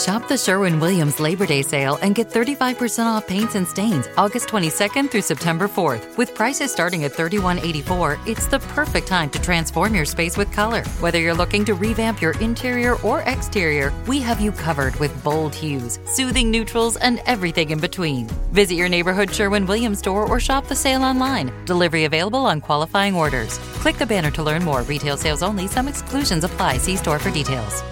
Shop the Sherwin-Williams Labor Day sale and get 35% off paints and stains August 22nd through September 4th. With prices starting at $31.84, it's the perfect time to transform your space with color. Whether you're looking to revamp your interior or exterior, we have you covered with bold hues, soothing neutrals, and everything in between. Visit your neighborhood Sherwin-Williams store or shop the sale online. Delivery available on qualifying orders. Click the banner to learn more. Retail sales only. Some exclusions apply. See store for details.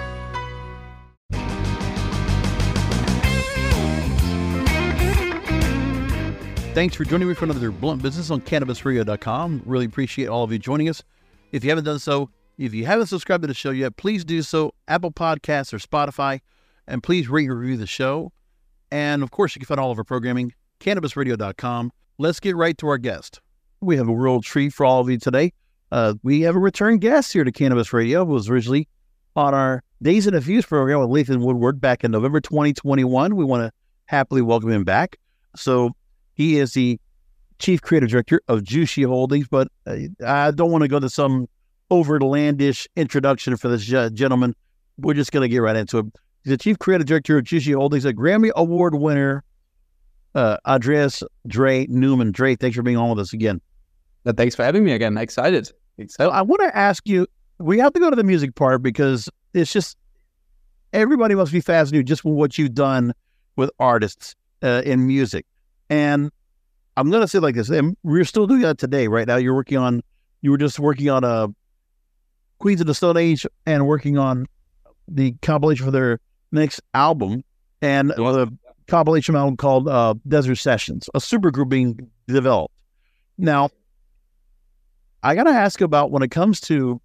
Thanks for joining me for another Blunt Business on CannabisRadio.com. Really appreciate all of you joining us. If you haven't done so, if you haven't subscribed to the show yet, please do so. Apple Podcasts or Spotify, and please rate and review the show. And of course, you can find all of our programming, CannabisRadio.com. Let's get right to our guest. We have a real treat for all of you today. We have a return guest here to Cannabis Radio, who was originally on our Days in the Fuse program with Lathan Woodward back in November 2021. We want to happily welcome him back. So he is the Chief Creative Director of Jushi Holdings, but I don't want to go to some overlandish introduction for this gentleman. We're just going to get right into it. He's the Chief Creative Director of Jushi Holdings, a Grammy Award winner, Andreas Dre Newman. Dre, thanks for being on with us again. Thanks for having me again. Excited. I want to ask you, we have to go to the music part because it's just, everybody must be fascinated just with what you've done with artists in music. And I'm going to say it like this, and we're still doing that today. Right now, you were just working on Queens of the Stone Age and working on the compilation for their next album, and the compilation album called Desert Sessions, a super group being developed. Now, I got to ask about when it comes to,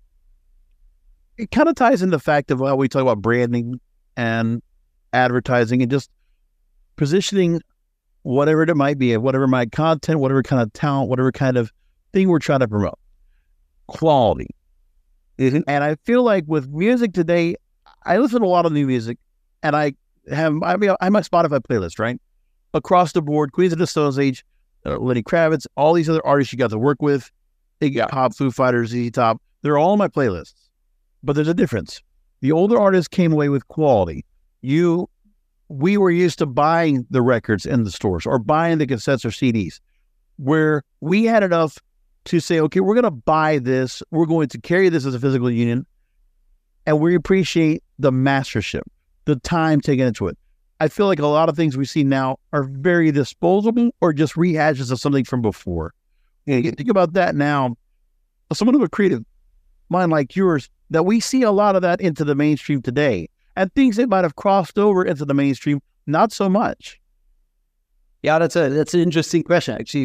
it kind of ties into the fact of how we talk about branding and advertising and just positioning whatever it might be, whatever my content, whatever kind of talent, whatever kind of thing we're trying to promote. Quality. And I feel like with music today, I listen to a lot of new music, and I have my Spotify playlist, right? Across the board, Queens of the Stone Age, Lenny Kravitz, all these other artists you got to work with, Iggy Pop, Foo Fighters, ZZ Top, they're all on my playlists. But there's a difference. The older artists came away with quality. We were used to buying the records in the stores or buying the cassettes or CDs, where we had enough to say, okay, we're going to buy this. We're going to carry this as a physical union. And we appreciate the mastership, the time taken into it. I feel like a lot of things we see now are very disposable or just rehashes of something from before. And you think about that now, someone of a creative mind like yours, that we see a lot of that into the mainstream today. And things that might have crossed over into the mainstream, not so much. Yeah, that's an interesting question, actually.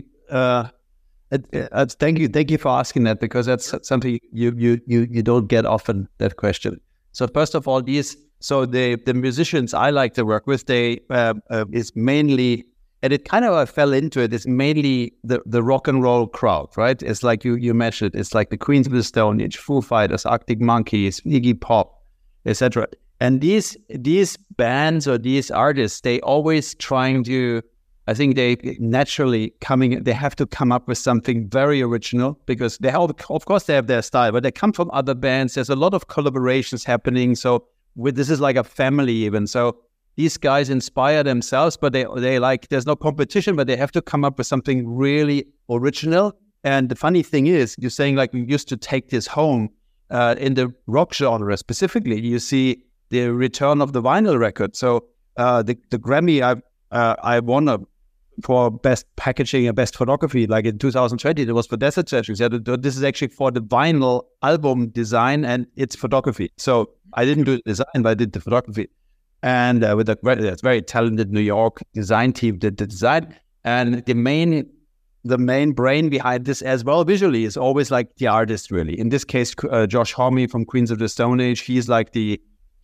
Thank you for asking that, because that's something you don't get often, that question. So first of all, the musicians I like to work with, they is mainly, and it kind of I fell into it. It's mainly the rock and roll crowd, right? It's like you mentioned. It's like the Queens of the Stone Age, Foo Fighters, Arctic Monkeys, Iggy Pop, etc. And these bands or these artists, they always trying to, I think they naturally they have to come up with something very original, because of course they have their style, but they come from other bands. There's a lot of collaborations happening. So this is like a family even. So these guys inspire themselves, but they like, there's no competition, but they have to come up with something really original. And the funny thing is, you're saying like we used to take this home in the rock genre specifically. You see the return of the vinyl record. So the Grammy I won for best packaging and best photography, like in 2020, it was for Desert Sessions. This is actually for the vinyl album design and its photography. So I didn't do the design, but I did the photography. And with a very talented New York design team did the design. And the main brain behind this as well visually is always like the artist, really. In this case, Josh Homme from Queens of the Stone Age, he's like the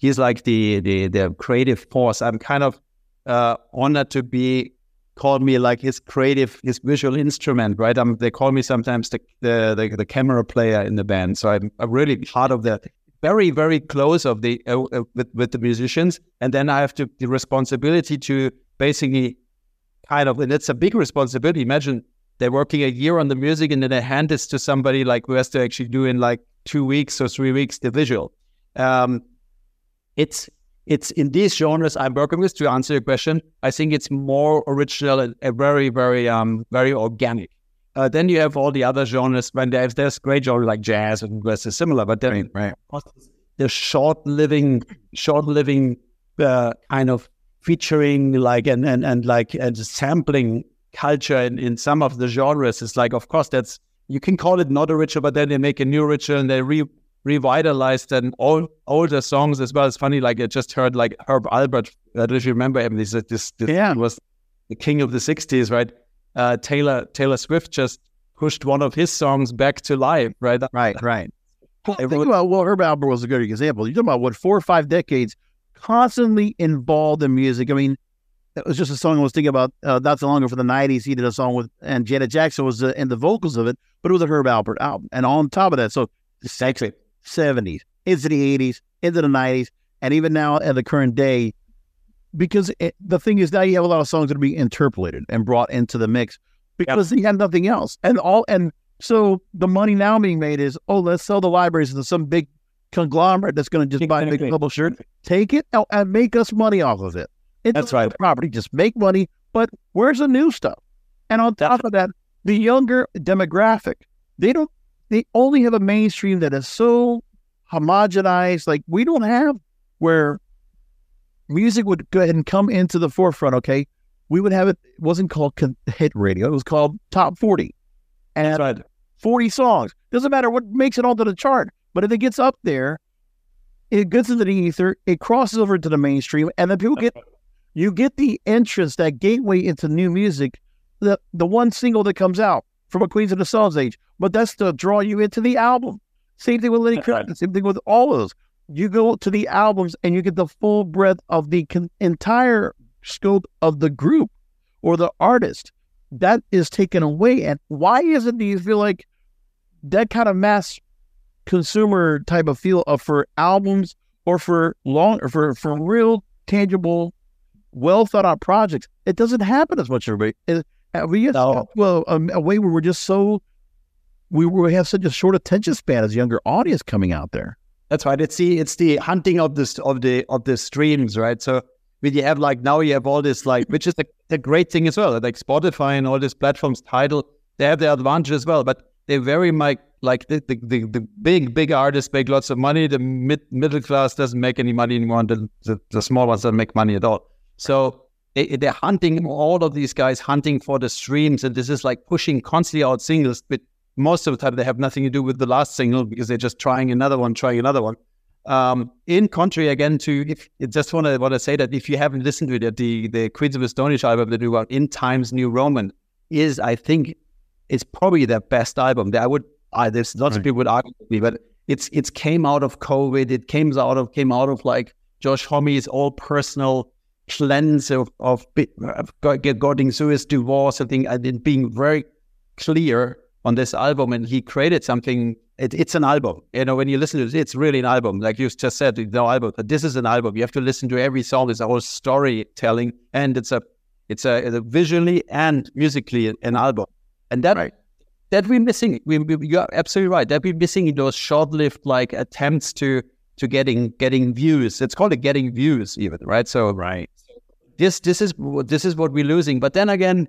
creative force. I'm kind of honored to be called me like his visual instrument, right? They call me sometimes the camera player in the band. So I'm really part of that, very, very close of the with the musicians. And then I have the responsibility to basically and it's a big responsibility. Imagine they're working a year on the music and then they hand this to somebody like who has to actually do in like 2 weeks or 3 weeks the visual. it's in these genres I'm working with, to answer your question, I think it's more original and very, very, very organic. Then you have all the other genres when there's great genres like jazz and West is similar, but then the short-living kind of featuring and sampling culture in some of the genres is like, of course, that's, you can call it not original, but then they make a new original and they revitalized and older songs as well. It's funny, like I just heard like Herb Alpert, I don't know if you remember him, this was the king of the 60s, right? Taylor Swift just pushed one of his songs back to life, right? Right. Well, think about, Herb Alpert was a good example. You're talking about 4 or 5 decades constantly involved in music. I mean, it was just a song I was thinking about not so long ago for the 90s. He did a song with, and Janet Jackson was in the vocals of it, but it was a Herb Alpert album. And on top of that, so the 70s, into the 80s, into the 90s, and even now at the current day, because the thing is now you have a lot of songs that are being interpolated and brought into the mix because they had nothing else. And so the money now being made is, let's sell the libraries to some big conglomerate that's going to just buy a big publisher, take it and make us money off of it. That's right. Property, just make money, but where's the new stuff? And on top of that, the younger demographic, they only have a mainstream that is so homogenized. Like we don't have where music would go ahead and come into the forefront. Okay, we would have it wasn't called hit radio; it was called top 40, and that's right. 40 songs. Doesn't matter what makes it onto the chart, but if it gets up there, it gets into the ether, it crosses over into the mainstream, and then people you get the entrance, that gateway into new music, the one single that comes out from a Queens of the Stone Age, but that's to draw you into the album. Same thing with Lenny Kravitz, same thing with all of those. You go to the albums and you get the full breadth of the entire scope of the group or the artist. That is taken away. And why isn't, do you feel like that kind of mass consumer type of feel for albums or for real, tangible, well thought out projects? It doesn't happen as much everybody. A way where we're just we have such a short attention span as a younger audience coming out there. That's right. It's the hunting of the streams, right? So when you have now you have all this which is the great thing as well. Like Spotify and all these platforms, Tidal, they have their advantage as well, but they're very like the big artists make lots of money. The middle class doesn't make any money anymore. And the small ones don't make money at all. So they're hunting, all of these guys hunting for the streams, and this is like pushing constantly out singles, but most of the time they have nothing to do with the last single because they're just trying another one. In contrary, again, just want to say that if you haven't listened to it, the Queens of the Stone Age album, the new one, In Times New Roman, is, I think, it's probably their best album. There's lots of people would argue with me, but it's came out of COVID. It came out of like Josh Homme's all personal cleanse of getting through his divorce and being very clear on this album, and he created something. It's an album. When you listen to it, it's really an album. Like you just said, no album, but this is an album. You have to listen to every song. It's a whole storytelling, and it's a visually and musically an album. And that we're missing. You're absolutely right. That we're missing in those short-lived attempts to getting views. It's called getting views, even, right? So this is what we're losing. But then again,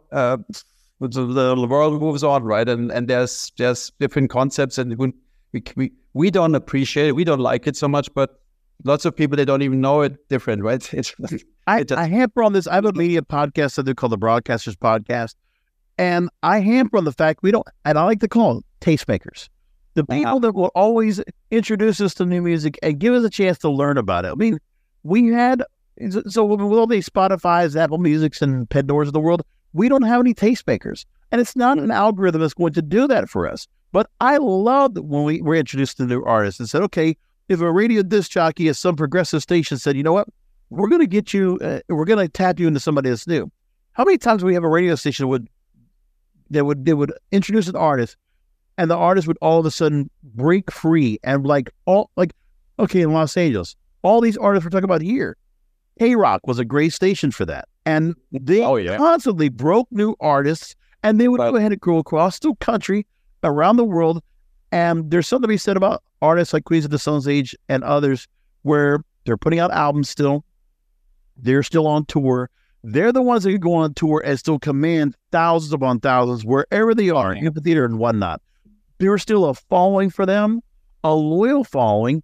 the world moves on, right? And there's different concepts, and we don't appreciate it. We don't like it so much, but lots of people, they don't even know it different, right? I hamper on this. I have a media podcast that they call the Broadcasters Podcast, and I hamper on the fact and I like to call them tastemakers. The people that will always introduce us to new music and give us a chance to learn about it. I mean, with all these Spotify's, Apple Musics, and Pandoras of the world, we don't have any tastemakers. And it's not an algorithm that's going to do that for us. But I loved when we were introduced to new artists and said, okay, if a radio disc jockey at some progressive station said, you know what, we're going to get you, we're going to tap you into somebody that's new. How many times we have a radio station they would introduce an artist, and the artist would all of a sudden break free and okay, in Los Angeles, all these artists we're talking about here, K-Rock was a great station for that. And they constantly broke new artists, and they would go ahead and go across the country, around the world. And there's something to be said about artists like Queens of the Stone Age and others, where They're putting out albums still. They're still on tour. They're the ones that can go on tour and still command thousands upon thousands wherever they are, in the theater and whatnot. There's still a following for them, a loyal following.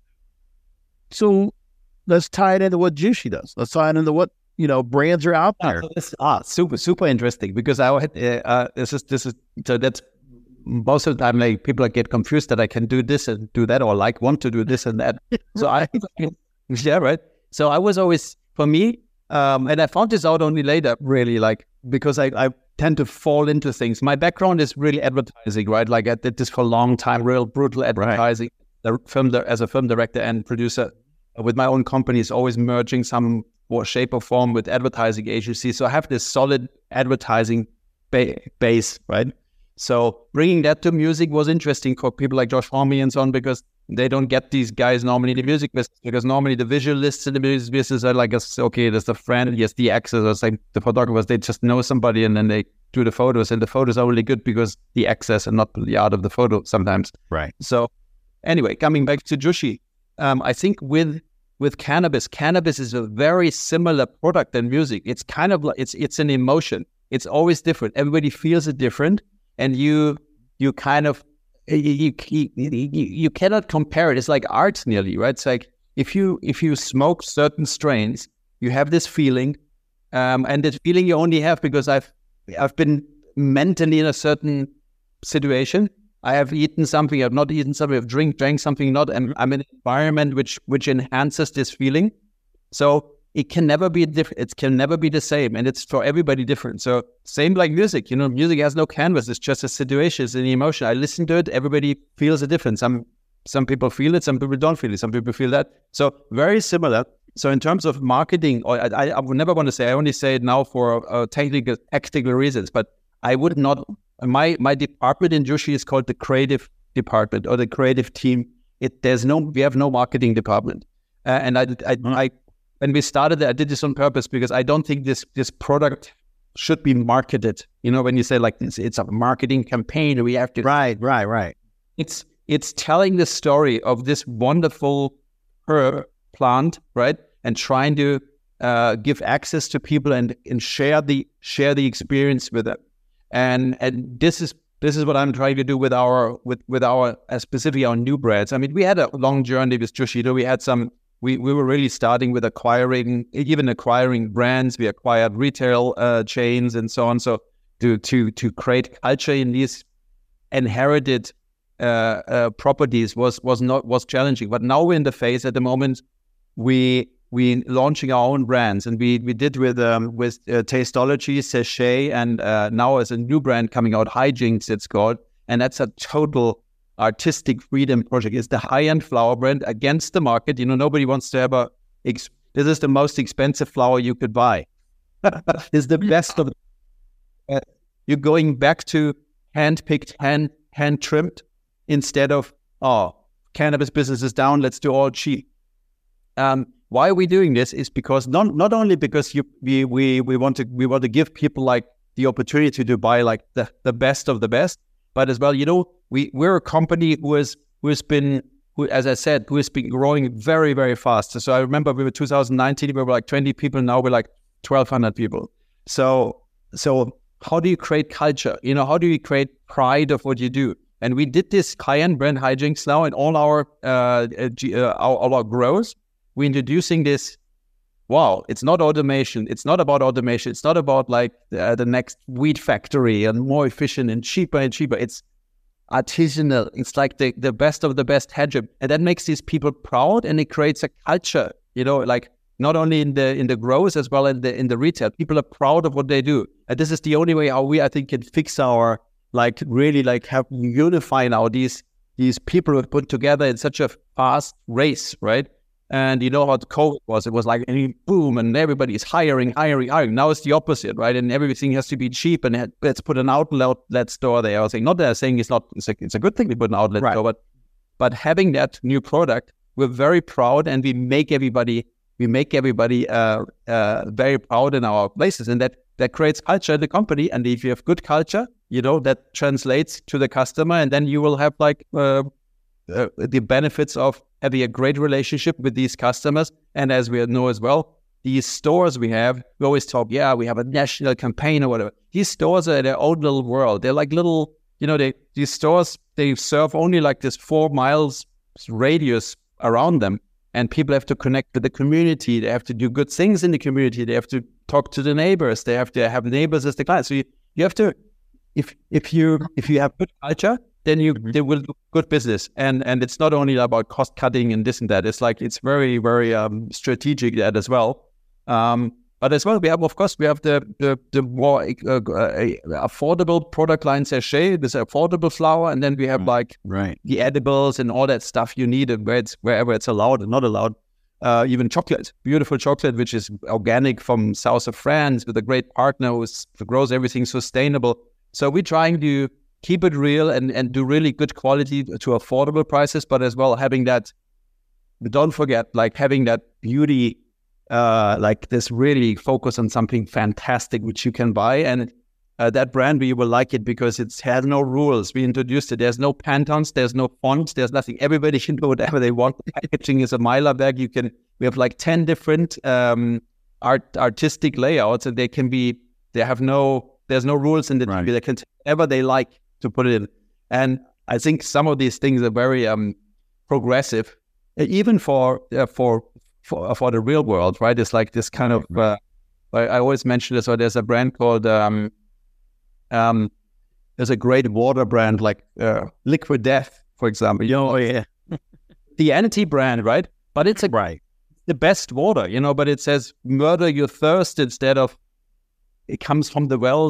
So let's tie it into what Jushi does. Let's tie it into what, brands are out there. Super interesting, because I had this is so that's most of the time, like, people get confused that I can do this and do that, or like want to do this and that. So yeah, right. So I was always, for me, and I found this out only later, really, like, because I tend to fall into things. My background is really advertising, right? Like, I did this for a long time, real brutal advertising. Right. As a film director and producer with my own companies, always merging some shape or form with advertising agencies. So I have this solid advertising base, right? So bringing that to music was interesting for people like Josh Homme and so on, because they don't get these guys normally in the music business, because normally the visualists in the music business are like, okay, there's the friend, yes, the actors, or like the photographers, they just know somebody and then they do the photos, and the photos are only good because the access and not the art of the photo sometimes. Right. So anyway, coming back to Jushi, I think with cannabis is a very similar product than music. It's kind of like, it's an emotion. It's always different. Everybody feels it different. And you kind of, you cannot compare it. It's like art nearly, right? It's like if you smoke certain strains, you have this feeling, and that feeling you only have because I've been mentally in a certain situation. I have eaten something, I've not eaten something, I've drank something not, and I'm in an environment which enhances this feeling. So it can never be different. It can never be the same, and it's for everybody different. So same like music, music has no canvas. It's just a situation, it's an emotion. I listen to it. Everybody feels a difference. Some people feel it, some people don't feel it. Some people feel that. So very similar. So in terms of marketing, or I would never want to say. I only say it now for technical reasons. But I would not. My department in Jushi is called the creative department or the creative team. We have no marketing department, and I when we started it, I did this on purpose because I don't think this product should be marketed. When you say like this, it's a marketing campaign. We have to right. It's telling the story of this wonderful herb plant, right, and trying to give access to people and share the experience with them. And this is what I'm trying to do with our specifically our new brands. I mean, we had a long journey with Jushi. We had some. We were really starting with acquiring brands. We acquired retail chains and so on. So to create culture in these inherited properties was challenging. But now we're in the phase at the moment. We launching our own brands, and we did with Tasteology, Sachet, and now as a new brand coming out, Hijinks it's called, and that's a total artistic freedom project. It's the high-end flower brand against the market. Nobody wants to have this is the most expensive flower you could buy. It's the best of you're going back to hand-picked, hand-trimmed instead of, cannabis business is down, let's do all cheap. Why are we doing this is because not only because we want to give people like the opportunity to buy like the best of the best, but as well, we're a company who has been growing very, very fast. So I remember we were 2019, we were like 20 people. Now we're like 1,200 people. So how do you create culture? How do you create pride of what you do? And we did this high-end brand Hijinks now in all our grows. We're introducing this. Wow, it's not automation. It's not about automation. It's not about like the next weed factory and more efficient and cheaper and cheaper. It's artisanal. It's like the best of the best hedgehog, and that makes these people proud, and it creates a culture. Like not only in the grows as well in the retail. People are proud of what they do, and this is the only way how we, I think, can fix our have unify now these people who are put together in such a fast race, right? And how COVID was. It was like boom, and everybody is hiring. Now it's the opposite, right? And everything has to be cheap, and let's put an outlet store there. I was saying, not that I'm saying it's not. It's a good thing to put an outlet store, but having that new product, we're very proud, and we make everybody very proud in our places, and that creates culture in the company. And if you have good culture, that translates to the customer, and then you will have the benefits of having a great relationship with these customers. And as we know as well, these stores we always talk, we have a national campaign or whatever. These stores are their own little world. They're like little, these stores, they serve only like this 4 miles radius around them. And people have to connect with the community. They have to do good things in the community. They have to talk to the neighbors. They have to have neighbors as the clients. So you have to, if you have good culture, then they will do good business. And it's not only about cost cutting and this and that. It's like, it's very, very strategic that as well. But as well, we have the more affordable product line Sachet, this affordable flour, and then we have the edibles and all that stuff you need, and wherever it's allowed and not allowed. Even chocolate, beautiful chocolate, which is organic from south of France with a great partner who grows everything sustainable. So we're trying to keep it real and do really good quality to affordable prices, but as well having that. Don't forget, like having that beauty. Like this really focus on something fantastic which you can buy, and that brand you will like it because it has no rules. We introduced it. There's no Pantons, there's no fonts, there's nothing. Everybody can do whatever they want. The packaging is a Mylar bag. We have like 10 different artistic layouts, and there's no rules in the TV. They can whatever they like to put it in. And I think some of these things are very progressive, even for the real world, right? It's like this kind of, I always mention this, so there's a brand called, there's a great water brand like Liquid Death, for example. The anti-brand, right? But it's the best water, but it says murder your thirst instead of, it does come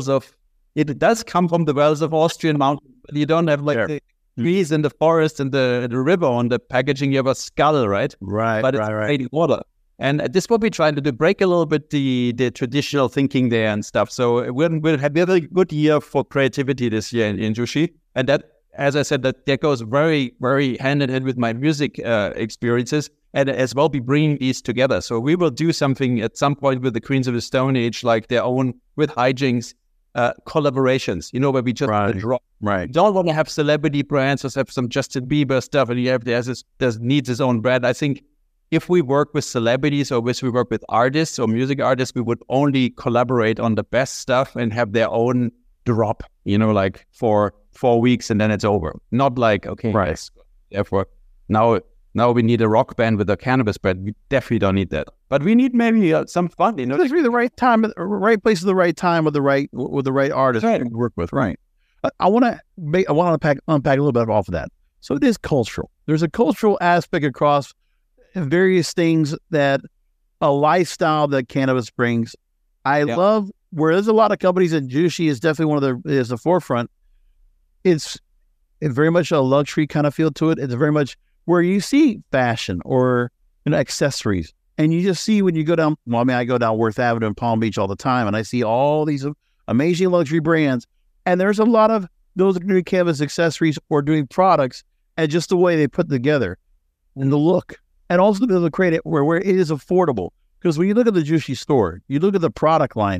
from the wells of Austrian mountains, but you don't have the trees in the forest and the river on the packaging. You have a skull, right? But it's great water. And this is what we're trying to do, break a little bit the traditional thinking there and stuff. So we'll have a very good year for creativity this year in Jushi. And that, as I said, that goes very, very hand in hand with my music experiences, and as well be bringing these together. So we will do something at some point with the Queens of the Stone Age, like their own, with Hijinks, collaborations, where we just drop. You don't want to have celebrity brands or have some Justin Bieber stuff, and there's needs his own brand. I think if we work with celebrities or if we work with artists or music artists, we would only collaborate on the best stuff and have their own drop, like for 4 weeks and then it's over. Not like, therefore now we need a rock band with a cannabis brand. We definitely don't need that. But we need maybe some fun, It's really the right time, right place at the right time with the right artist to work with. Right. I want to unpack a little bit off of that. So it is cultural. There's a cultural aspect across various things, that a lifestyle that cannabis brings. I love where there's a lot of companies, and Jushi is definitely is the forefront. It's very much a luxury kind of feel to it. It's very much where you see fashion or accessories, and you just see when you go down. Well, I go down Worth Avenue in Palm Beach all the time, and I see all these amazing luxury brands. And there's a lot of those doing cannabis accessories or doing products, and just the way they put together, and the look, and also to be able to create it where it is affordable. Because when you look at the Jushi store, you look at the product line,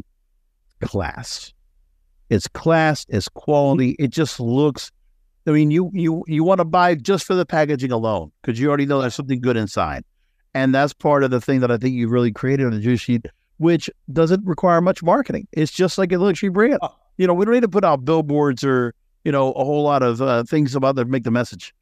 class. It's class, it's quality. It just looks. I mean, you want to buy just for the packaging alone, because you already know there's something good inside. And that's part of the thing that I think you really created on the Jushi, which doesn't require much marketing. It's just like a luxury brand. We don't need to put out billboards or, a whole lot of things about that make the message.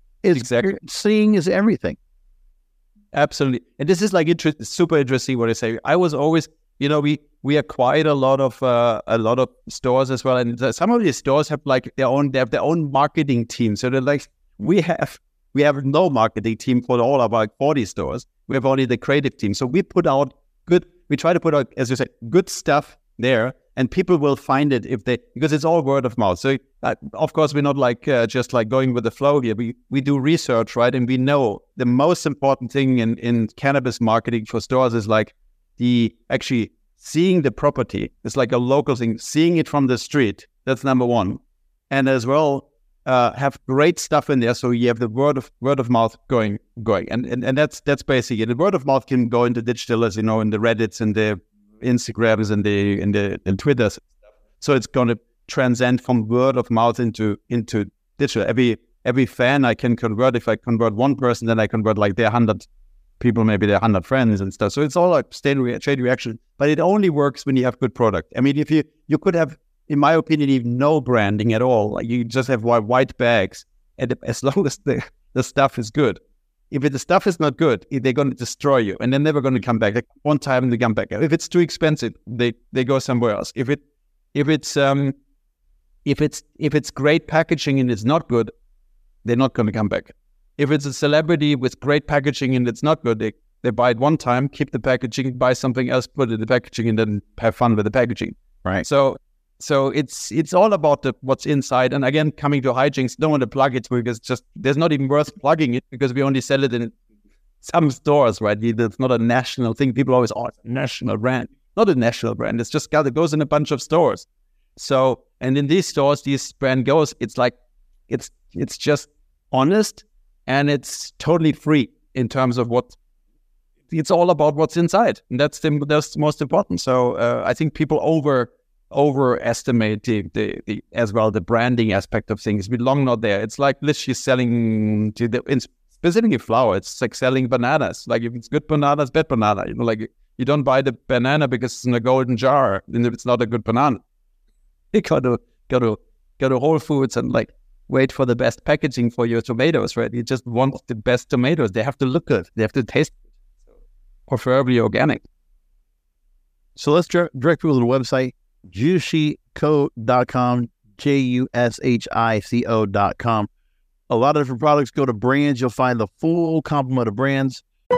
Seeing is everything. Absolutely. And this is like super interesting what I say. I was always, we acquired a lot of stores as well, and some of these stores have their own marketing team. So they're like, we have no marketing team for all of our 40 stores. We have only the creative team. So we try to put out, as you said, good stuff there, and people will find it because it's all word of mouth. So of course we're not just going with the flow here. We do research, right? And we know the most important thing in cannabis marketing for stores is actually seeing the property. It's like a local thing, seeing it from the street. That's number one. And as well, have great stuff in there. So you have the word of mouth going. And that's basically it. The word of mouth can go into digital, as in the Reddits and the Instagrams and the Twitters. So it's going to transcend from word of mouth into digital. every fan I can convert. If I convert one person, then I convert like their 100 people, maybe their 100 friends and stuff. So it's all like chain reaction, but it only works when you have good product. I mean, if you could have, in my opinion, even no branding at all. Like you just have white bags, and as long as the stuff is good. If the stuff is not good, they're going to destroy you, and they're never going to come back. Like one time they come back. If it's too expensive, they go somewhere else. If it's great packaging and it's not good, they're not going to come back. If it's a celebrity with great packaging and it's not good, they buy it one time, keep the packaging, buy something else, put it in the packaging, and then have fun with the packaging. Right. So it's all about what's inside. And again, coming to hijinks, don't want to plug it because just there's not even worth plugging it because we only sell it in some stores, right? It's not a national thing. People always, it's a national brand. Not a national brand. It's just it goes in a bunch of stores. So, and in these stores, this brand goes, it's like, it's just honest and it's totally free in terms of it's all about what's inside. And that's the most important. So I think people overestimate the as well the branding aspect of things. We long not there. It's like literally selling specifically flour. It's like selling bananas. Like if it's good bananas, bad banana. Like you don't buy the banana because it's in a golden jar, and if it's not a good banana, you go to Whole Foods and like wait for the best packaging for your tomatoes, right? You just want the best tomatoes. They have to look good. They have to taste good. Preferably organic. So let's direct people to the website, jushico.com, JUSHICO.com. A lot of different products. Go to brands. You'll find the full complement of brands.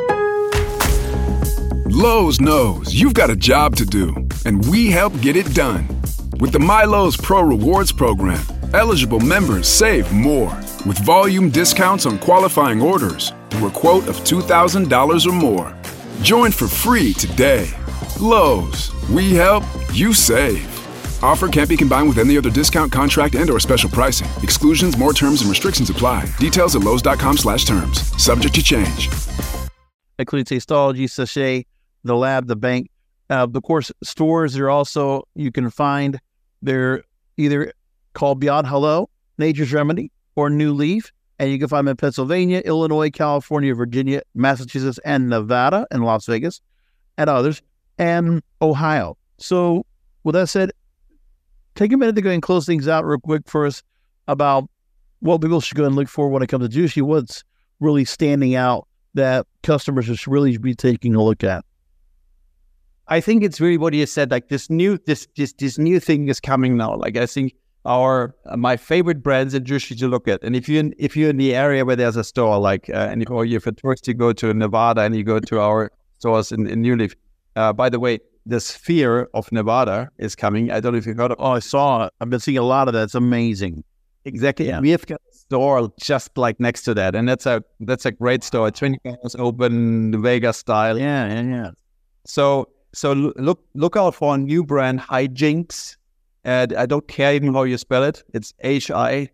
Lowe's knows you've got a job to do, and we help get it done. With the MyLowe's Pro Rewards program, eligible members save more with volume discounts on qualifying orders through a quote of $2,000 or more. Join for free today. Lowe's, we help, you save. Offer can't be combined with any other discount, contract, and/or special pricing. Exclusions, more terms, and restrictions apply. Details at lowes.com/terms. Subject to change. Including Tasteology, Sachet, The Lab, The Bank. Of course, stores are also, you can find, they're either called Beyond Hello, Nature's Remedy, or New Leaf. And you can find them in Pennsylvania, Illinois, California, Virginia, Massachusetts, and Nevada, and Las Vegas, and others, and Ohio. So with that said, take a minute to go and close things out real quick for us about what people should go and look for when it comes to Jushi. What's really standing out that customers should really be taking a look at? I think it's really what you said, like this new thing is coming now. Like I think my favorite brands in Jushi to look at. And if you're in the area where there's a store, like or if at first you go to Nevada and you go to our stores in New Leaf. By the way, the Sphere of Nevada is coming. I don't know if you've heard of it. Oh, I saw it. I've been seeing a lot of that. It's amazing. Exactly. Yeah. We have got a store just like next to that. And that's a great store. 24 hours open, Vegas style. Yeah. So look out for a new brand, Hijinks. And I don't care even how you spell it. It's HIJINKS,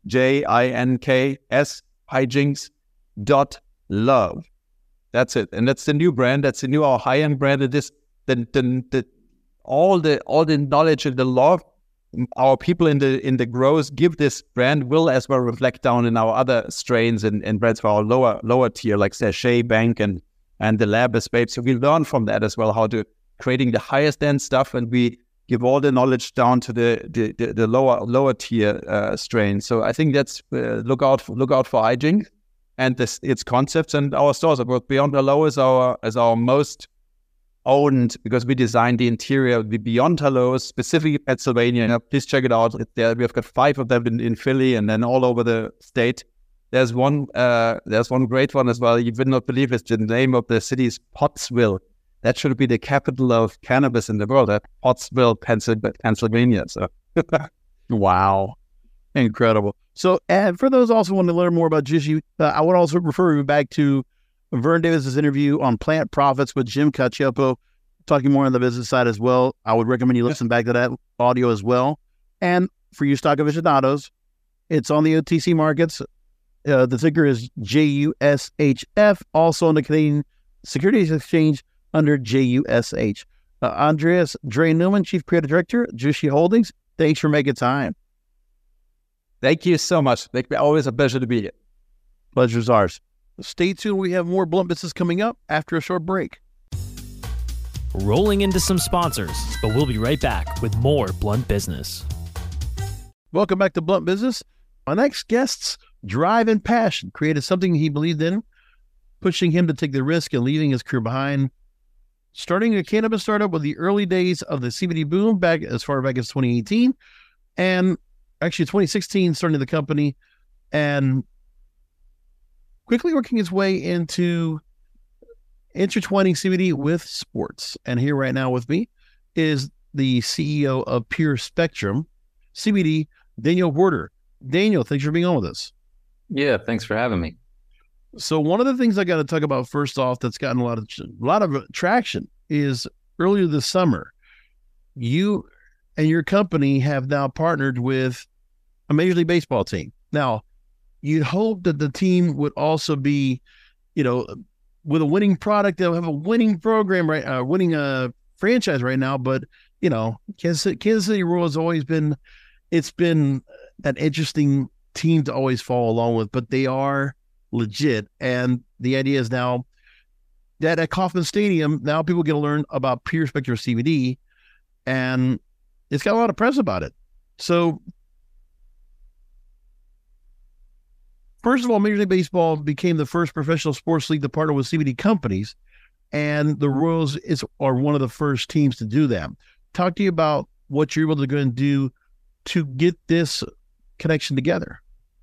hijinks.love. That's it. And that's the new brand. That's the new, our high-end brand. It is all the knowledge and the love our people in the growers give this brand will as well reflect down in our other strains and brands for our lower tier, like Sachet, Bank, and the Lab Escape. So we learn from that as well, how to creating the highest end stuff, and we give all the knowledge down to the lower tier strain. So I think that's look out for Hijink and its concepts, and our stores. But Beyond Hello is our most owned, because we designed the interior. The Beyond Hello, specifically Pennsylvania. Please check it out. It's there. We've got 5 of them in Philly, and then all over the state. There's one great one as well. You would not believe it. The name of the city is Pottsville. That should be the capital of cannabis in the world. Pottsville, Pennsylvania. So, wow, incredible. So, and for those also want to learn more about Jushi, I would also refer you back to Vern Davis's interview on Plant Profits with Jim Cacioppo, talking more on the business side as well. I would recommend you listen back to that audio as well. And for you stock aficionados, it's on the OTC markets. The ticker is JUSHF, also on the Canadian Securities Exchange under JUSH. Andreas Dre Newman, Chief Creative Director, Jushi Holdings, thanks for making time. Thank you so much. Always a pleasure to be here. Pleasure's ours. Stay tuned. We have more Blunt Business coming up after a short break. Rolling into some sponsors, but we'll be right back with more Blunt Business. Welcome back to Blunt Business. My next guest's drive and passion created something he believed in, pushing him to take the risk and leaving his career behind. Starting a cannabis startup with the early days of the CBD boom back as far back as 2018, and actually 2016 starting the company, and quickly working his way into intertwining CBD with sports. And here right now with me is the CEO of Pure Spectrum CBD, Daniel Werder. Daniel, thanks for being on with us. Yeah, thanks for having me. So one of the things I got to talk about first off that's gotten a lot of traction is earlier this summer, you and your company have now partnered with a Major League Baseball team. Now, you'd hope that the team would also be, with a winning product. They'll have a winning program, right? Winning franchise right now. But, Kansas City Royals has always been, it's been an interesting team to always follow along with, but they are legit. And the idea is now that at Kauffman Stadium, now people get to learn about Pure Spectrum CBD, and it's got a lot of press about it. So, first of all, Major League Baseball became the first professional sports league to partner with CBD companies, and the Royals are one of the first teams to do that. Talk to you about what you're able to go and do to get this connection together.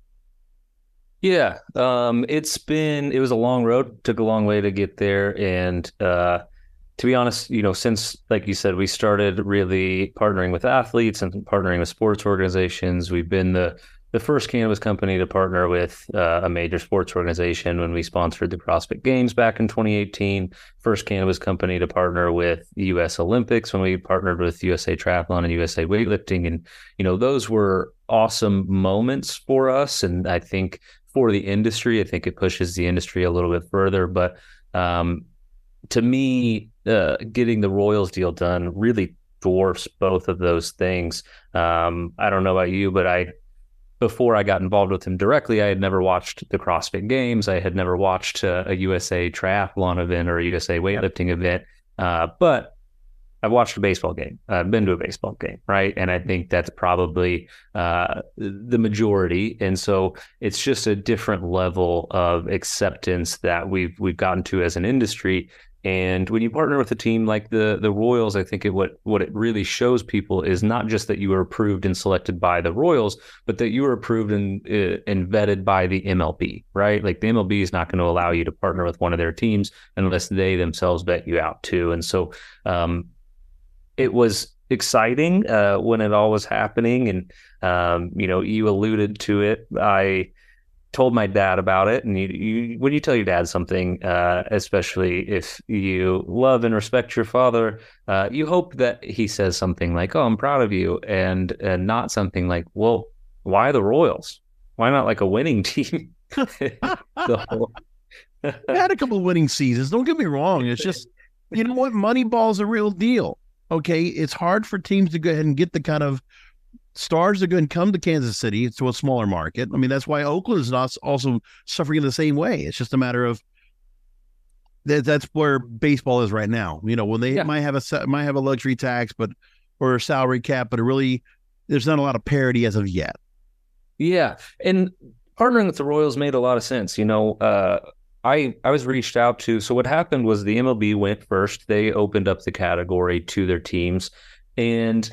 Yeah, it was a long road, took a long way to get there. And to be honest, since, like you said, we started really partnering with athletes and partnering with sports organizations, we've been the first cannabis company to partner with a major sports organization when we sponsored the CrossFit Games back in 2018. First cannabis company to partner with the U.S. Olympics when we partnered with USA Triathlon and USA Weightlifting. And, those were awesome moments for us. And I think for the industry, I think it pushes the industry a little bit further. But to me, getting the Royals deal done really dwarfs both of those things. I don't know about you, but before I got involved with him directly, I had never watched the CrossFit Games. I had never watched a USA Triathlon event or a USA Weightlifting event. But I've watched a baseball game. I've been to a baseball game, right? And I think that's probably the majority. And so it's just a different level of acceptance that we've gotten to as an industry. And when you partner with a team like the Royals, I think what it really shows people is not just that you were approved and selected by the Royals, but that you were approved and vetted by the MLB, right? Like the MLB is not going to allow you to partner with one of their teams unless they themselves vet you out too. And so it was exciting when it all was happening. And, you alluded to it. I told my dad about it. And when you tell your dad something, especially if you love and respect your father, you hope that he says something like, "Oh, I'm proud of you," and not something like, "Well, why the Royals? Why not like a winning team?" I had a couple of winning seasons. Don't get me wrong. It's just, you know what? Moneyball's a real deal. Okay. It's hard for teams to go ahead and get the kind of stars that go and come to Kansas City to a smaller market. I mean, that's why Oakland is not also suffering in the same way. It's just a matter of that's where baseball is right now. When they might have a luxury tax, or a salary cap, but there's not a lot of parity as of yet. Yeah, and partnering with the Royals made a lot of sense. I was reached out to. So what happened was the MLB went first. They opened up the category to their teams, and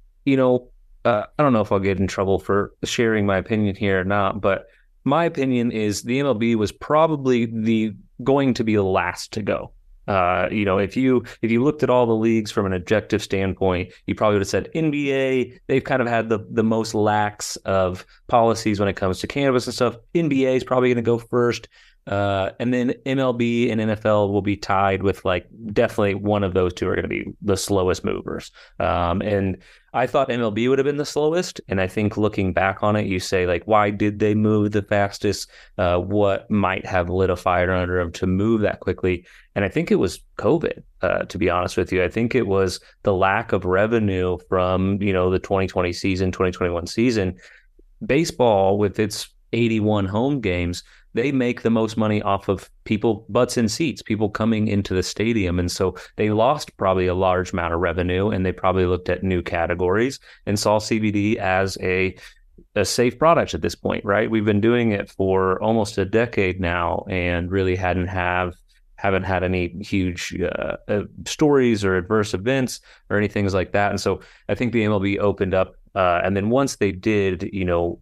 I don't know if I'll get in trouble for sharing my opinion here or not, but my opinion is the MLB was probably going to be the last to go. If you looked at all the leagues from an objective standpoint, you probably would have said NBA. They've kind of had the most lax of policies when it comes to cannabis and stuff. NBA is probably going to go first. And then MLB and NFL will be tied with definitely one of those two are going to be the slowest movers. And I thought MLB would have been the slowest. And I think looking back on it, you say why did they move the fastest? What might have lit a fire under them to move that quickly? And I think it was COVID, to be honest with you. I think it was the lack of revenue from, the 2020 season, 2021 season. baseball, with its 81 home games, they make the most money off of people, butts in seats, people coming into the stadium. And so they lost probably a large amount of revenue, and they probably looked at new categories and saw CBD as a safe product at this point, right? We've been doing it for almost a decade now and really haven't had any huge stories or adverse events or anything like that. And so I think the MLB opened up. And then once they did,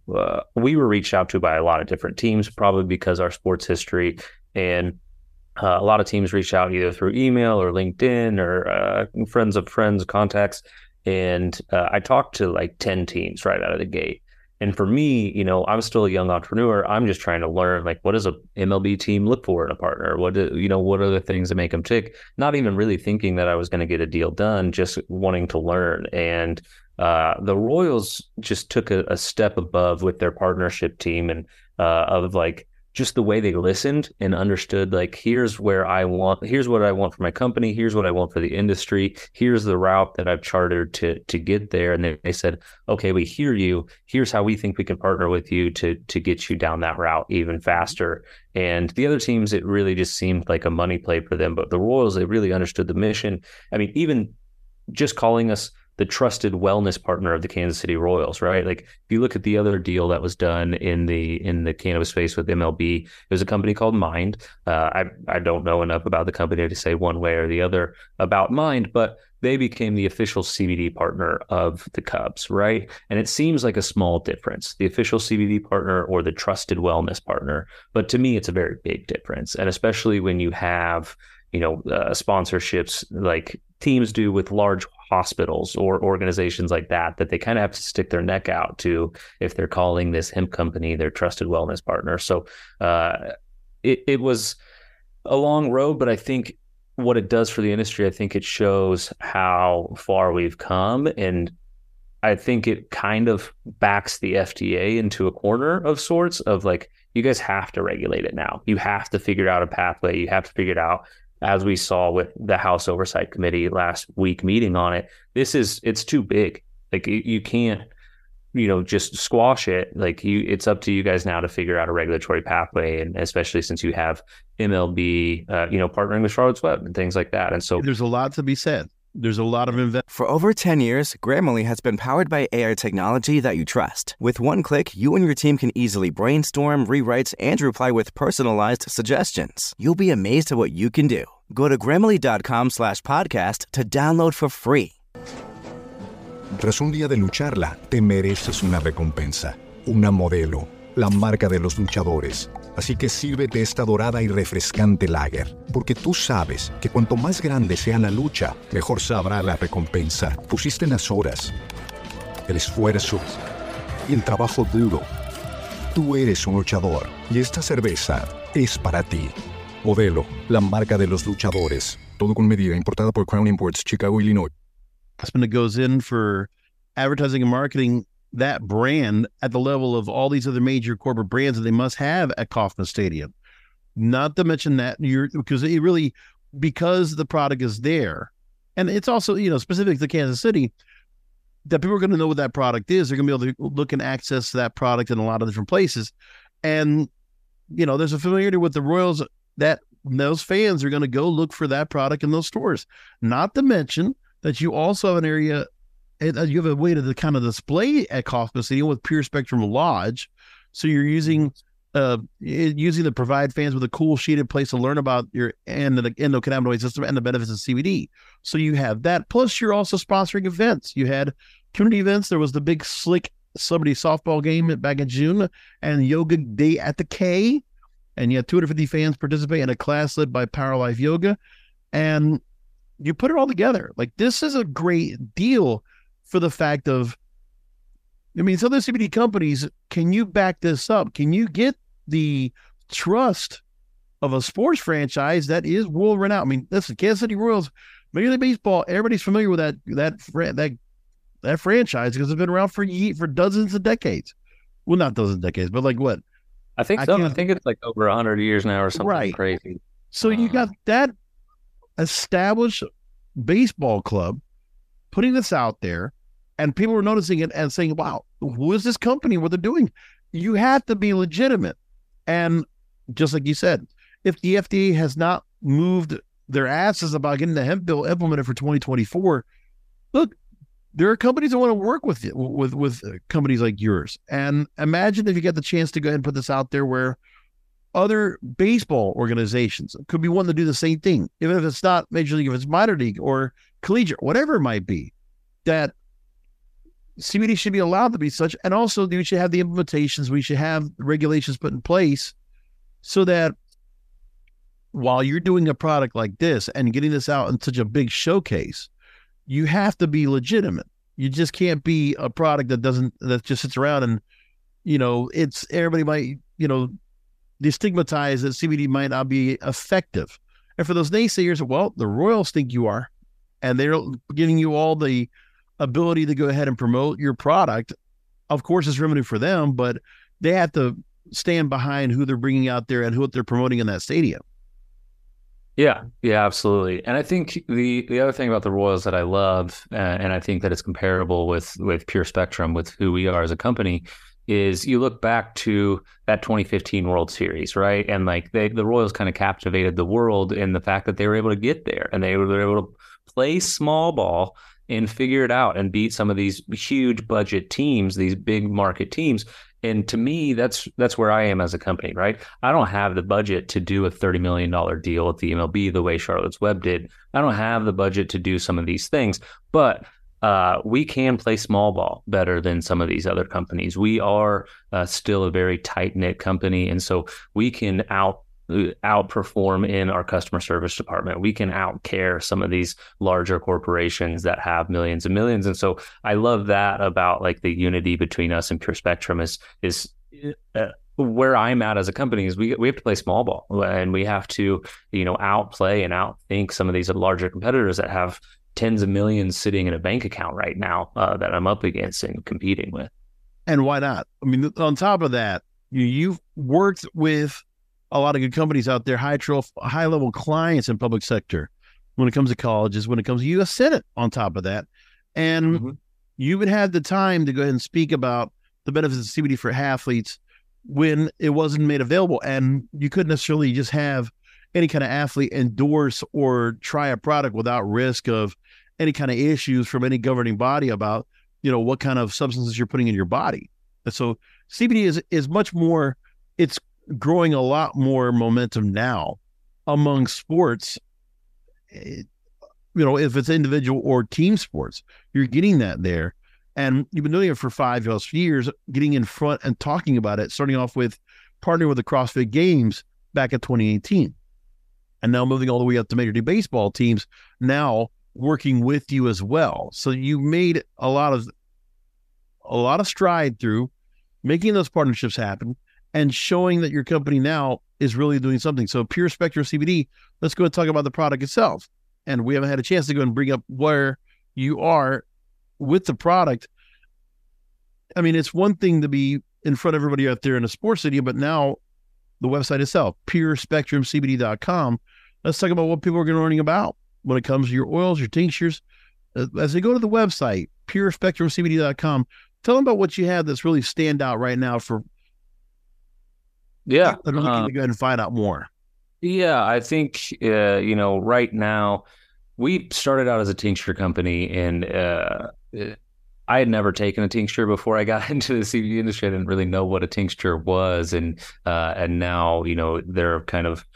we were reached out to by a lot of different teams, probably because our sports history, and a lot of teams reached out either through email or LinkedIn or friends of friends contacts. And I talked to like 10 teams right out of the gate. And for me, I'm still a young entrepreneur. I'm just trying to learn, like, what does a MLB team look for in a partner? What are the things that make them tick? Not even really thinking that I was going to get a deal done, just wanting to learn. And the Royals just took a step above with their partnership team, and of like just the way they listened and understood, like, here's what I want for my company, here's what I want for the industry, here's the route that I've chartered to get there. And they said, okay, we hear you, here's how we think we can partner with you to get you down that route even faster. And the other teams, it really just seemed like a money play for them, but the Royals, they really understood the mission. I mean, even just calling us the trusted wellness partner of the Kansas City Royals, right? Like, if you look at the other deal that was done in the cannabis space with MLB, it was a company called Mind. I don't know enough about the company to say one way or the other about Mind, but they became the official CBD partner of the Cubs, right? And it seems like a small difference, the official CBD partner or the trusted wellness partner. But to me, it's a very big difference. And especially when you have, sponsorships like teams do with large hospitals or organizations like that they kind of have to stick their neck out to if they're calling this hemp company their trusted wellness partner. So it was a long road, but I think what it does for the industry, I think it shows how far we've come. And I think it kind of backs the FDA into a corner of sorts of like, you guys have to regulate it now. You have to figure out a pathway. You have to figure it out. As we saw with the House Oversight Committee last week meeting on it, it's too big. Like, you can't, just squash it. Like, it's up to you guys now to figure out a regulatory pathway. And especially since you have MLB, partnering with Charlotte's Web and things like that. And so there's a lot to be said. There's a lot of For over 10 years, Grammarly has been powered by AI technology that you trust. With one click, you and your team can easily brainstorm, rewrite, and reply with personalized suggestions. You'll be amazed at what you can do. Go to Grammarly.com/podcast to download for free. Tras un día de lucharla, te mereces una recompensa, una Modelo, la marca de los luchadores. Así que sírvete esta dorada y refrescante lager, porque tú sabes que cuanto más grande sea la lucha, mejor sabrá la recompensa. Pusiste en las horas, el esfuerzo y el trabajo duro. Tú eres un luchador y esta cerveza es para ti. Modelo, la marca de los luchadores. Todo con medida, importada por Crown Imports, Chicago, Illinois. That goes in for advertising and marketing that brand at the level of all these other major corporate brands that they must have at Kauffman Stadium. Not to mention that because the product is there, and it's also, specific to Kansas City, that people are going to know what that product is. They're going to be able to look and access that product in a lot of different places. And, there's a familiarity with the Royals that those fans are going to go look for that product in those stores. Not to mention that you also have an area, you have a way to kind of display at Kauffman Stadium with Pure Spectrum Lodge. So you're using to provide fans with a cool sheeted place to learn about your endocannabinoid system and the benefits of CBD. So you have that. Plus, you're also sponsoring events. You had community events. There was the big Slick Celebrity Softball game back in June and Yoga Day at the K. And you had 250 fans participate in a class led by Power Life Yoga. And you put it all together. Like, this is a great deal for the fact of, some other CBD companies, can you back this up? Can you get the trust of a sports franchise that is world renowned? Listen, Kansas City Royals, Major League Baseball, everybody's familiar with that franchise because it's been around for dozens of decades. Well, not dozens of decades, but like what? I think so. I think it's like over 100 years now or something crazy. So you got that established baseball club putting this out there, And people were noticing it and saying, wow, who is this company? What they're doing? You have to be legitimate. And just like you said, if the FDA has not moved their asses about getting the hemp bill implemented for 2024, look, there are companies that want to work with it, with companies like yours. And imagine if you get the chance to go ahead and put this out there where other baseball organizations could be wanting to do the same thing, even if it's not Major League, if it's minor league or collegiate, whatever it might be, that CBD should be allowed to be such. And also we should have the implementations, we should have regulations put in place so that while you're doing a product like this and getting this out in such a big showcase, you have to be legitimate. You just can't be a product that just sits around and, it's everybody might, destigmatize that CBD might not be effective. And for those naysayers, well, the Royals think you are, and they're giving you all the ability to go ahead and promote your product. Of course, it's revenue for them, but they have to stand behind who they're bringing out there and who they're promoting in that stadium. Yeah, absolutely. And I think the other thing about the Royals that I love, and I think that it's comparable with Pure Spectrum, with who we are as a company, is you look back to that 2015 World Series, right? And like the Royals kind of captivated the world in the fact that they were able to get there and they were able to play small ball and figure it out and beat some of these huge budget teams, these big market teams. And to me, that's where I am as a company, right? I don't have the budget to do a $30 million deal with the MLB the way Charlotte's Web did. I don't have the budget to do some of these things, but we can play small ball better than some of these other companies. We are still a very tight-knit company, and so we can outperform in our customer service department. We can outcare some of these larger corporations that have millions and millions. And so I love that about like the unity between us and Pure Spectrum is where I'm at as a company is we have to play small ball, and we have to, outplay and outthink some of these larger competitors that have tens of millions sitting in a bank account right now that I'm up against and competing with. And why not? I mean, on top of that, you've worked with a lot of good companies out there, high level clients in public sector when it comes to colleges, when it comes to U.S. Senate on top of that. And you would have the time to go ahead and speak about the benefits of CBD for athletes when it wasn't made available. And you couldn't necessarily just have any kind of athlete endorse or try a product without risk of any kind of issues from any governing body about, what kind of substances you're putting in your body. And so CBD is much more, it's growing a lot more momentum now among sports. If it's individual or team sports, you're getting that there. And you've been doing it for 5+ years, getting in front and talking about it, starting off with partnering with the CrossFit Games back in 2018. And now moving all the way up to Major League Baseball teams, now working with you as well. So you made a lot of stride through making those partnerships happen and showing that your company now is really doing something. So Pure Spectrum CBD, let's go and talk about the product itself. And we haven't had a chance to go and bring up where you are with the product. I mean, it's one thing to be in front of everybody out there in a sports city, but now the website itself, PureSpectrumCBD.com. Let's talk about what people are going to learning about when it comes to your oils, your tinctures. As they go to the website, PureSpectrumCBD.com, tell them about what you have that's really stand out right now for Yeah. I'd looking to go ahead and find out more. Yeah, I think, right now, we started out as a tincture company, and I had never taken a tincture before I got into the CBD industry. I didn't really know what a tincture was. And now, they're kind of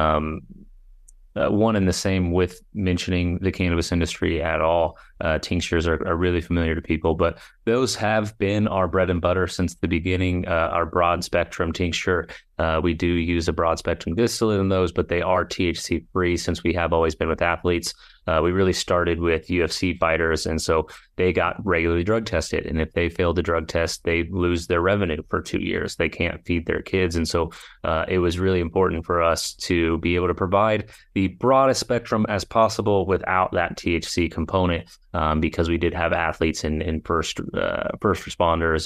one and the same with mentioning the cannabis industry at all. Tinctures are really familiar to people, but those have been our bread and butter since the beginning. Our broad spectrum tincture, we do use a broad spectrum distillate in those, but they are THC free since we have always been with athletes. We really started with UFC fighters, and so they got regularly drug tested. And if they fail the drug test, they lose their revenue for 2 years. They can't feed their kids. And so it was really important for us to be able to provide the broadest spectrum as possible without that THC component, because we did have athletes and first responders and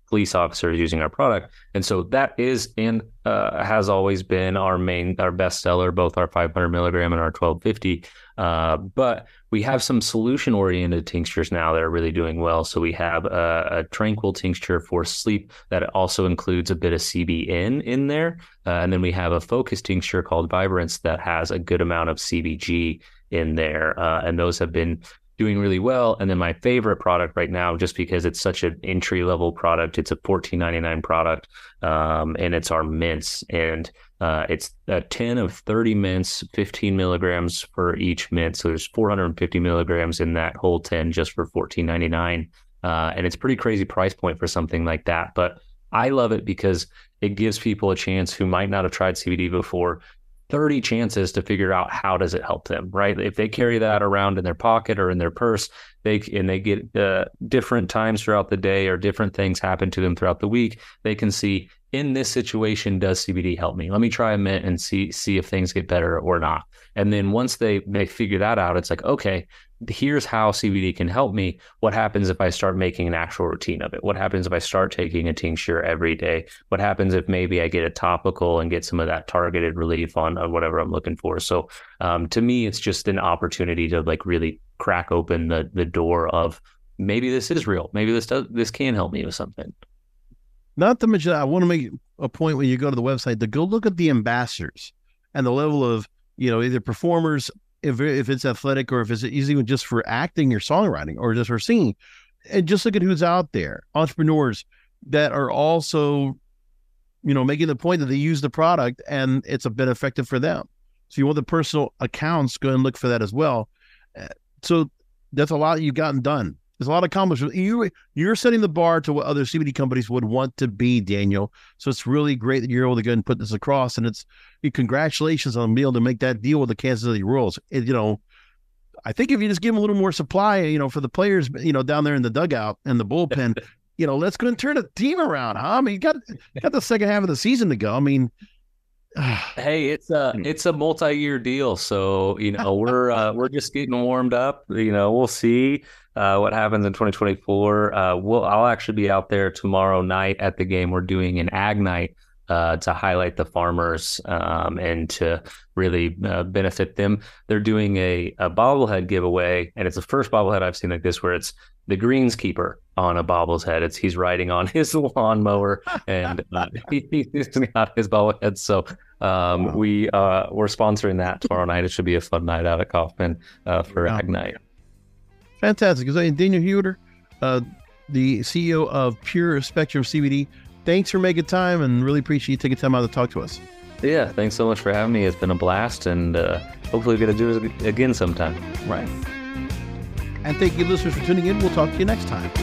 police officers using our product. And so that is and has always been our best seller, both our 500 milligram and our 1250. But we have some solution-oriented tinctures now that are really doing well. So we have a Tranquil tincture for sleep that also includes a bit of CBN in there. And then we have a Focus tincture called Vibrance that has a good amount of CBG in there. And those have been doing really well. And then my favorite product right now, just because it's such an entry-level product, it's a $14.99 product, and it's our mints. And it's a 10 of 30 mints, 15 milligrams for each mint. So there's 450 milligrams in that whole 10 just for $14.99. And it's a pretty crazy price point for something like that. But I love it because it gives people a chance who might not have tried CBD before 30 chances to figure out how does it help them, right? If they carry that around in their pocket or in their purse, they get different times throughout the day or different things happen to them throughout the week, they can see, in this situation, does CBD help me? Let me try a mint and see if things get better or not. And then once they figure that out, it's like, okay, here's how CBD can help me. What happens if I start making an actual routine of it? What happens if I start taking a tincture every day? What happens if maybe I get a topical and get some of that targeted relief on whatever I'm looking for? So to me, it's just an opportunity to like really crack open the door of maybe this is real. Maybe this can help me with something. Not to mention, I want to make a point when you go to the website to go look at the ambassadors and the level of, either performers, if it's athletic or if it's even just for acting or songwriting or just for singing, and just look at who's out there, entrepreneurs that are also, making the point that they use the product and it's been effective for them. So you want the personal accounts, go and look for that as well. So that's a lot you've gotten done. There's a lot of accomplishments. You're setting the bar to what other CBD companies would want to be, Daniel. So it's really great that you're able to go and put this across. And congratulations on being able to make that deal with the Kansas City Royals. I think if you just give them a little more supply, for the players, down there in the dugout and the bullpen, let's go and turn the team around, huh? I mean, you got the second half of the season to go. I mean, hey, it's a multi-year deal, so we're just getting warmed up. We'll see what happens in 2024. I'll actually be out there tomorrow night at the game. We're doing an Ag Night to highlight the farmers and to really benefit them. They're doing a bobblehead giveaway, and it's the first bobblehead I've seen like this where it's the greenskeeper on a bobblehead. He's riding on his lawnmower and he's got his bobblehead. So we're sponsoring that tomorrow night. It should be a fun night out at Kaufman for Ag Night. Fantastic. Daniel Huerter, the CEO of Pure Spectrum CBD, thanks for making time and really appreciate you taking time out to talk to us. Yeah, thanks so much for having me. It's been a blast, and hopefully we're going to do it again sometime. Right. And thank you, listeners, for tuning in. We'll talk to you next time.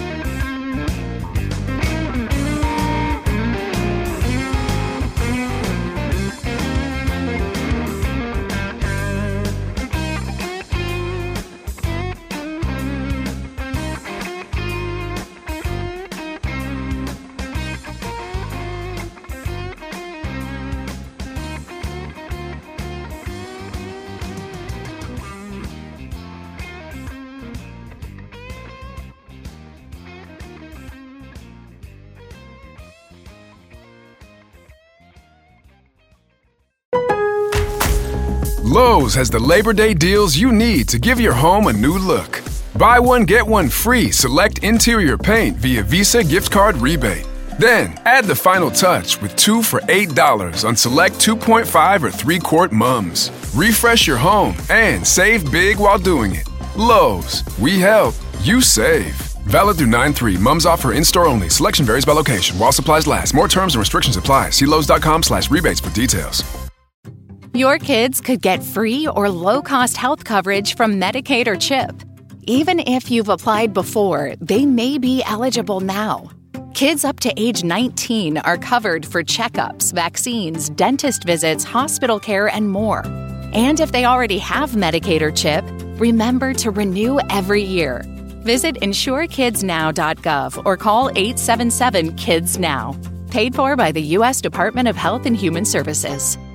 Lowe's has the Labor Day deals you need to give your home a new look. Buy one, get one free select interior paint via Visa gift card rebate. Then, add the final touch with 2 for $8 on select 2.5 or 3-quart mums. Refresh your home and save big while doing it. Lowe's, we help, you save. Valid through 9/3. Mums offer in-store only. Selection varies by location. While supplies last. More terms and restrictions apply. See Lowes.com/rebates for details. Your kids could get free or low-cost health coverage from Medicaid or CHIP. Even if you've applied before, they may be eligible now. Kids up to age 19 are covered for checkups, vaccines, dentist visits, hospital care, and more. And if they already have Medicaid or CHIP, remember to renew every year. Visit insurekidsnow.gov or call 877-KIDS-NOW. Paid for by the U.S. Department of Health and Human Services.